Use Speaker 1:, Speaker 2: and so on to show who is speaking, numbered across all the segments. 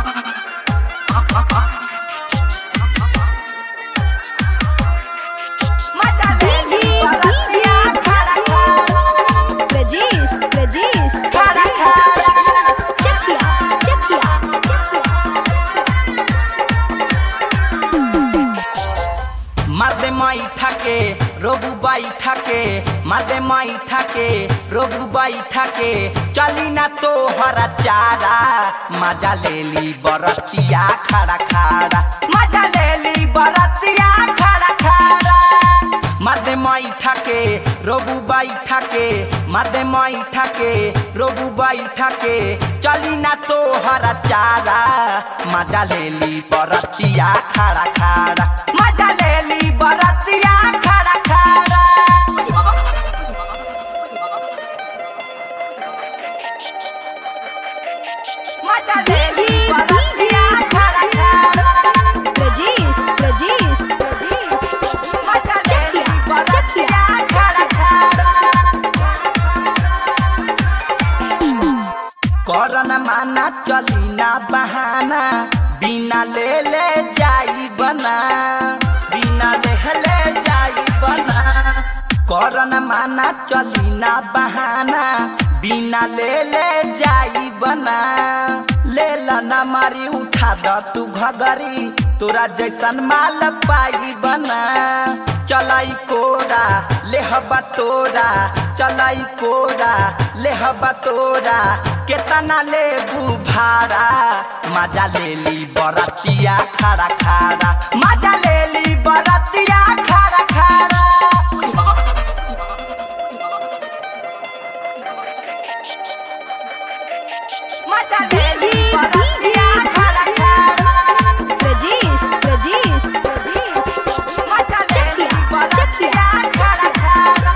Speaker 1: मादे माई ठाके रोबू बाई ठाके मादे माई ठाके रोबू बाई ठाके चली ना तो हरा चारा मजा ले ली बरतिया खड़ा खड़ा मजा ले ली बरतिया खड़ा खड़ा मादे माई ठाके रोबू बाई ठाके मादे माई ठाके रोबू बाई ठाके चली ना तो हरा चारा मजा ले ली बरतिया खड़ा खड़ा मजा ले ली बरतिया खड़ा खड़ा मजा ले ली बरतिया खड़ा खड़ा मजा ले ली बरतिया खड़ा खड़ा करना माना चली ना बहाना बिना ले ले जाई बना बिना ले जाई बना करना माना चली ना बहाना बिना ले ले जाई बना ले लना मारी उठा द तू घगरी तोरा जैसन माल पाई बना चलाई कोरा ले हबा तोरा चलाई कोरा ले हबा तोरा केतना ले भाड़ा मजा ले ली बरतिया खड़ा खड़ा मजा ले ली बरतिया खड़ा खड़ा मजा ले ली बरतिया खड़ा खड़ा मजा ले ली बरतिया खड़ा खड़ा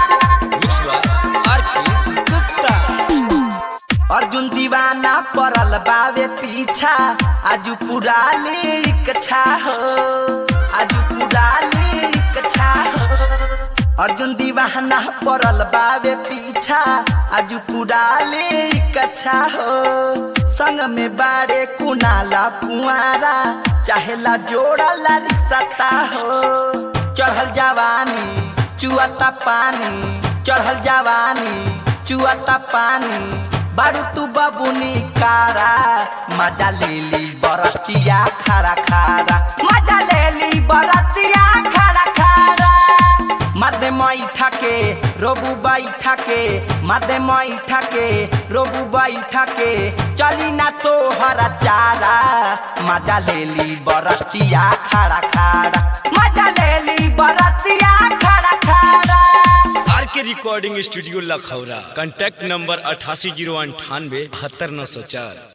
Speaker 1: अर्जुन दीवाना पड़ल बावे पीछा आजू पूरा इच्छा हो आजू पूरा इच्छा हो अर्जुन दीवाना पड़ल बावे पीछा आजू पूरा इच्छा हो संग में बाड़े कुनाला कुआरा चाहेला जोड़ला रिश्ता हो चढ़ल जवानी चुआता पानी चढ़ल जवानी चुआता पानी बारू तू बबुनी कारा मजा ले ली बरतिया खड़ा खड़ा मजा ले ली बरतिया खड़ा खड़ा मादे माई ठाके रोबू बाई ठाके मादे माई ठाके रोबू बाई ठाके चली ना तो हरा चारा मजा ले ली बरतिया खड़ा खड़ा मजा ले ली बरतिया खड़ा खड़ा
Speaker 2: के recording studio Lakhaura contact number 880987 904।